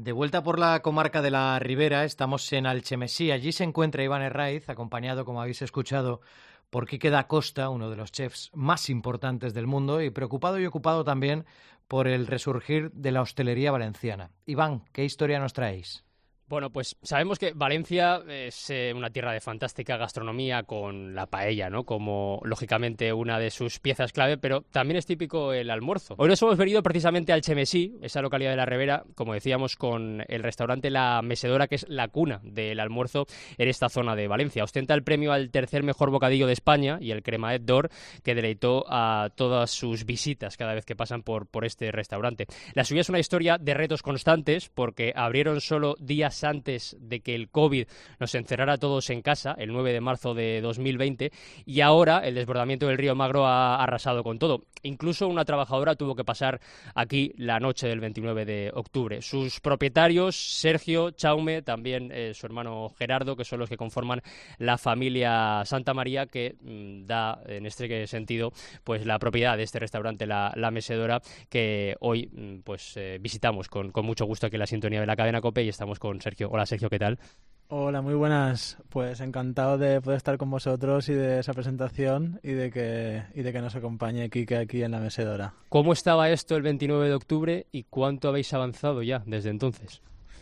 De vuelta por la comarca de la Ribera, estamos en Alchemesí. Allí se encuentra Iván Herraiz, acompañado, como habéis escuchado, por Quique da Costa, uno de los chefs más importantes del mundo, y preocupado y ocupado también por el resurgir de la hostelería valenciana. Iván, ¿qué historia nos traéis? Bueno, pues sabemos que Valencia es una tierra de fantástica gastronomía con la paella, ¿no? Como, lógicamente, una de sus piezas clave, pero también es típico el almuerzo. Hoy nos hemos venido precisamente a Alchemesí, esa localidad de la Ribera, como decíamos, con el restaurante La Mesedora, que es la cuna del almuerzo en esta zona de Valencia. Ostenta el premio al tercer mejor bocadillo de España y el Cremaet d'Or, que deleitó a todas sus visitas cada vez que pasan por este restaurante. La suya es una historia de retos constantes, porque abrieron solo días antes de que el COVID nos encerrara a todos en casa, el 9 de marzo de 2020, y ahora el desbordamiento del río Magro ha arrasado con todo. Incluso una trabajadora tuvo que pasar aquí la noche del 29 de octubre. Sus propietarios, Sergio, Chaume, también su hermano Gerardo, que son los que conforman la familia Santa María, que da en este sentido pues la propiedad de este restaurante, la Mesedora, que hoy visitamos con mucho gusto aquí en la sintonía de la cadena COPE, y estamos con Sergio. Hola Sergio, ¿qué tal? Hola, muy buenas. Pues encantado de poder estar con vosotros y de esa presentación y de que nos acompañe Quique aquí en La Mesedora. ¿Cómo estaba esto el 29 de octubre y cuánto habéis avanzado ya desde entonces?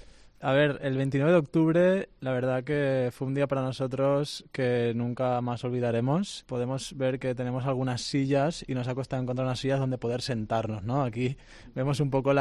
A ver, el 29 de octubre, la verdad que fue un día para nosotros que nunca más olvidaremos. Podemos ver que tenemos algunas sillas y nos ha costado encontrar unas sillas donde poder sentarnos, ¿no? Aquí vemos un poco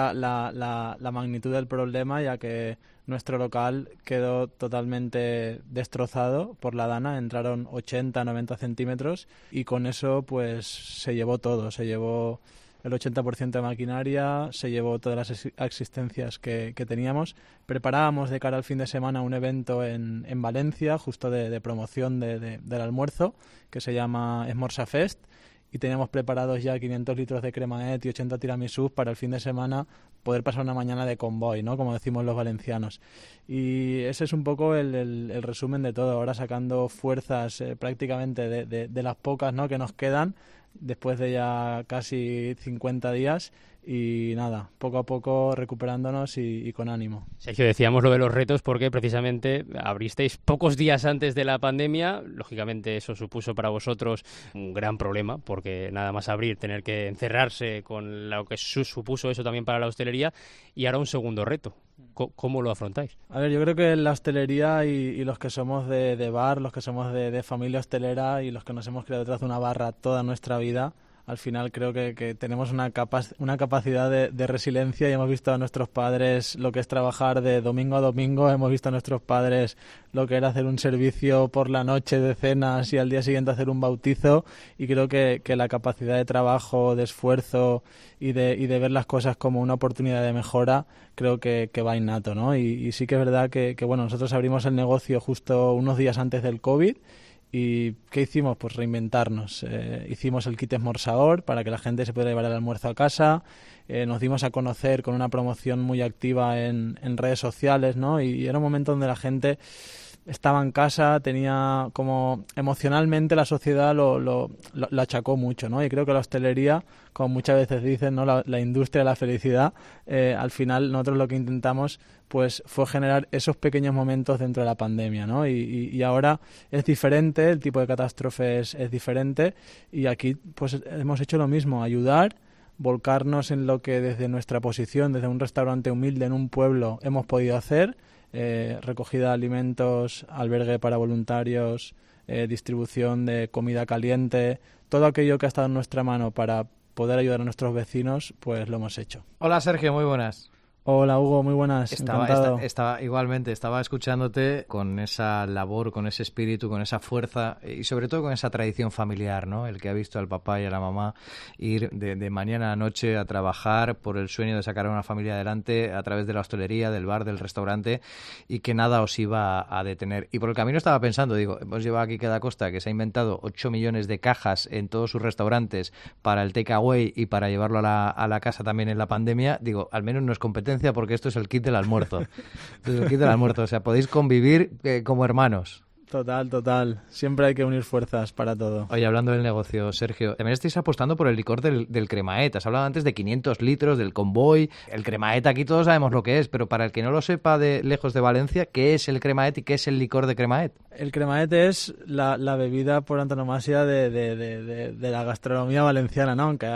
la magnitud del problema, ya que nuestro local quedó totalmente destrozado por la dana. Entraron 80, 90 centímetros y con eso pues se llevó todo, se llevó el 80% de maquinaria, se llevó todas las existencias que teníamos. Preparábamos de cara al fin de semana un evento en Valencia, justo de promoción del almuerzo, que se llama Esmorza Fest, y teníamos preparados ya 500 litros de cremaet y 80 tiramisús para el fin de semana poder pasar una mañana de convoy, ¿no? Como decimos los valencianos. Y ese es un poco el resumen de todo, ahora sacando fuerzas prácticamente de las pocas, ¿no?, que nos quedan, después de ya casi 50 días y nada, poco a poco recuperándonos y con ánimo. Sergio, decíamos lo de los retos porque precisamente abristeis pocos días antes de la pandemia. Lógicamente eso supuso para vosotros un gran problema, porque nada más abrir, tener que encerrarse con lo que supuso eso también para la hostelería, y ahora un segundo reto. ¿Cómo lo afrontáis? A ver, yo creo que la hostelería y los que somos de bar, los que somos de familia hostelera y los que nos hemos criado detrás de una barra toda nuestra vida, al final creo que tenemos una capacidad de resiliencia, y hemos visto a nuestros padres lo que es trabajar de domingo a domingo, hemos visto a nuestros padres lo que era hacer un servicio por la noche de cenas y al día siguiente hacer un bautizo, y creo que la capacidad de trabajo, de esfuerzo y de ver las cosas como una oportunidad de mejora, creo que va innato, ¿no? Y sí que es verdad que bueno, nosotros abrimos el negocio justo unos días antes del COVID. ¿Y qué hicimos? Pues reinventarnos. Hicimos el kit esmorzador para que la gente se pudiera llevar el almuerzo a casa. Nos dimos a conocer con una promoción muy activa en redes sociales, ¿no? Y era un momento donde la gente estaba en casa, tenía como emocionalmente la sociedad lo achacó mucho, ¿no? Y creo que la hostelería, como muchas veces dicen, ¿no?, la industria de la felicidad, al final nosotros lo que intentamos pues fue generar esos pequeños momentos dentro de la pandemia, ¿no? Y ahora es diferente, el tipo de catástrofe es diferente, y aquí pues hemos hecho lo mismo, ayudar, volcarnos en lo que desde nuestra posición, desde un restaurante humilde en un pueblo, hemos podido hacer. Recogida de alimentos, albergue para voluntarios, distribución de comida caliente, todo aquello que ha estado en nuestra mano para poder ayudar a nuestros vecinos, pues lo hemos hecho. Hola Sergio, muy buenas. Hola Hugo, muy buenas, encantado. Igualmente, estaba escuchándote con esa labor, con ese espíritu, con esa fuerza y sobre todo con esa tradición familiar, ¿no? El que ha visto al papá y a la mamá ir de mañana a noche a trabajar por el sueño de sacar a una familia adelante a través de la hostelería, del bar, del restaurante, y que nada os iba a detener. Y por el camino estaba pensando, digo, hemos llevado aquí Quique da Costa, que se ha inventado 8 millones de cajas en todos sus restaurantes para el takeaway y para llevarlo a la casa también en la pandemia. Digo, al menos no es competencia, porque esto es el kit del almuerzo. Esto es el kit del almuerzo, o sea, podéis convivir como hermanos. Total. Siempre hay que unir fuerzas para todo. Oye, hablando del negocio, Sergio, también estáis apostando por el licor del Cremaet. Has hablado antes de 500 litros, del Convoy. El Cremaet aquí todos sabemos lo que es, pero para el que no lo sepa de lejos de Valencia, ¿qué es el Cremaet y qué es el licor de Cremaet? El Cremaet es la bebida por antonomasia de la gastronomía valenciana, ¿no? Aunque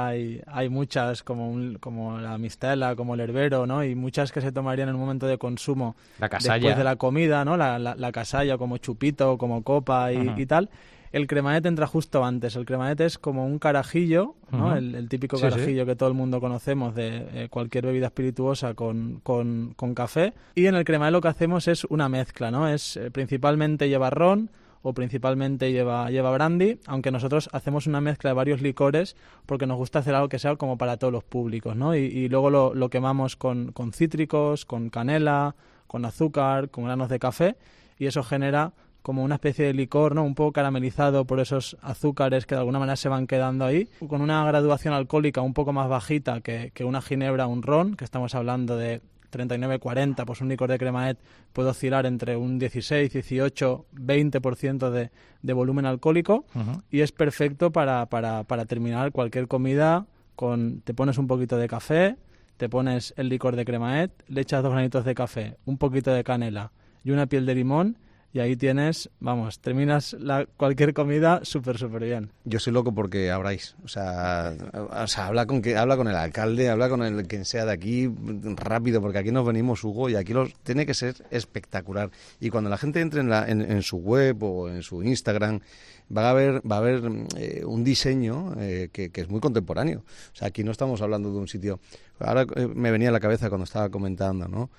hay muchas, como la mistela, como el herbero, ¿no? Y muchas que se tomarían en un momento de consumo La casalla. después de la comida, ¿no? La casalla, como chupito, como copa y tal. El Cremaet entra justo antes. El Cremaet es como un carajillo, ¿no? El típico carajillo que todo el mundo conocemos de cualquier bebida espirituosa con café. Y en el Cremaet lo que hacemos es una mezcla, ¿no? Principalmente lleva ron o principalmente lleva brandy, aunque nosotros hacemos una mezcla de varios licores porque nos gusta hacer algo que sea como para todos los públicos, ¿no? Y luego lo quemamos con cítricos, con canela, con azúcar, con granos de café, y eso genera como una especie de licor, ¿no? Un poco caramelizado por esos azúcares que de alguna manera se van quedando ahí, con una graduación alcohólica un poco más bajita que una ginebra o un ron, que estamos hablando de 39-40, pues un licor de Cremaet puede oscilar entre un 16, 18, 20% de volumen alcohólico, y es perfecto para terminar cualquier comida te pones un poquito de café, te pones el licor de Cremaet, le echas 2 granitos de café, un poquito de canela y una piel de limón, y ahí tienes, terminas cualquier comida súper bien. Yo soy loco porque abráis, o sea, habla con el alcalde, habla con el quien sea de aquí rápido, porque aquí nos venimos, Hugo, y aquí tiene que ser espectacular. Y cuando la gente entre en su web o en su Instagram, va a haber un diseño que es muy contemporáneo. O sea, aquí no estamos hablando de un sitio. Ahora me venía a la cabeza cuando estaba comentando, ¿no?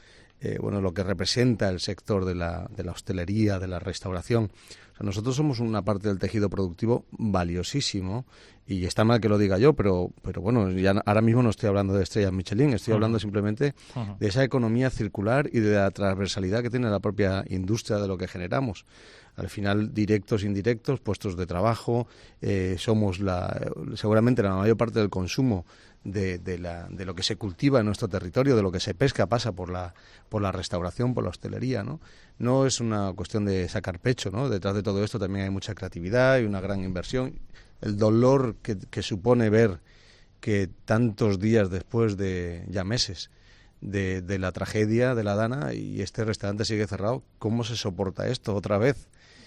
Lo que representa el sector de la hostelería, de la restauración. O sea, nosotros somos una parte del tejido productivo valiosísimo, y está mal que lo diga yo, pero bueno, ya ahora mismo no estoy hablando de estrellas Michelin, estoy hablando simplemente de esa economía circular y de la transversalidad que tiene la propia industria de lo que generamos. Al final, directos, indirectos, puestos de trabajo, somos seguramente la mayor parte del consumo de lo que se cultiva en nuestro territorio, de lo que se pesca, pasa por la restauración, por la hostelería, ¿no? No es una cuestión de sacar pecho, ¿no? Detrás de todo esto también hay mucha creatividad y una gran inversión. El dolor que supone ver que tantos días después de ya meses de la tragedia de la Dana y este restaurante sigue cerrado, ¿cómo se soporta esto otra vez?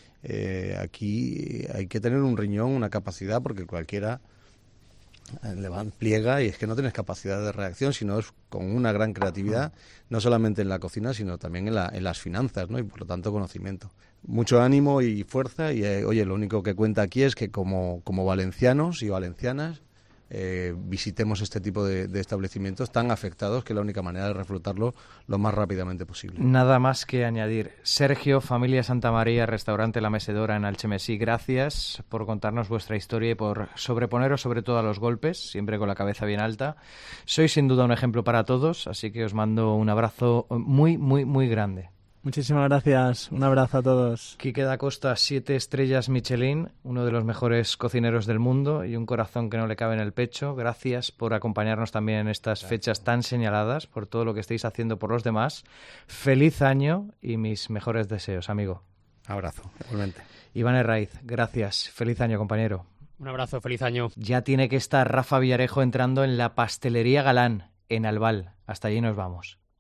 Aquí hay que tener un riñón, una capacidad, porque cualquiera pliega, y es que no tienes capacidad de reacción, sino es con una gran creatividad, no solamente en la cocina, sino también en las finanzas, ¿no? Y por lo tanto conocimiento. Mucho ánimo y fuerza, y oye, lo único que cuenta aquí es que como valencianos y valencianas visitemos este tipo de establecimientos tan afectados, que es la única manera de reflotarlo lo más rápidamente posible. Nada más que añadir. Sergio, familia Santa María, restaurante La Mesedora en Alchemesí, gracias por contarnos vuestra historia y por sobreponeros sobre todo a los golpes, siempre con la cabeza bien alta. Sois sin duda un ejemplo para todos, así que os mando un abrazo muy, muy, muy grande. Muchísimas gracias, un abrazo a todos. Quique da Costa, 7 estrellas Michelin, uno de los mejores cocineros del mundo y un corazón que no le cabe en el pecho. Gracias por acompañarnos también en estas fechas tan señaladas, por todo lo que estáis haciendo por los demás. Feliz año y mis mejores deseos, amigo. Abrazo, igualmente. Iván Herraiz, gracias. Feliz año, compañero. Un abrazo, feliz año. Ya tiene que estar Rafa Villarejo entrando en la Pastelería Galán, en Albal. Hasta allí nos vamos.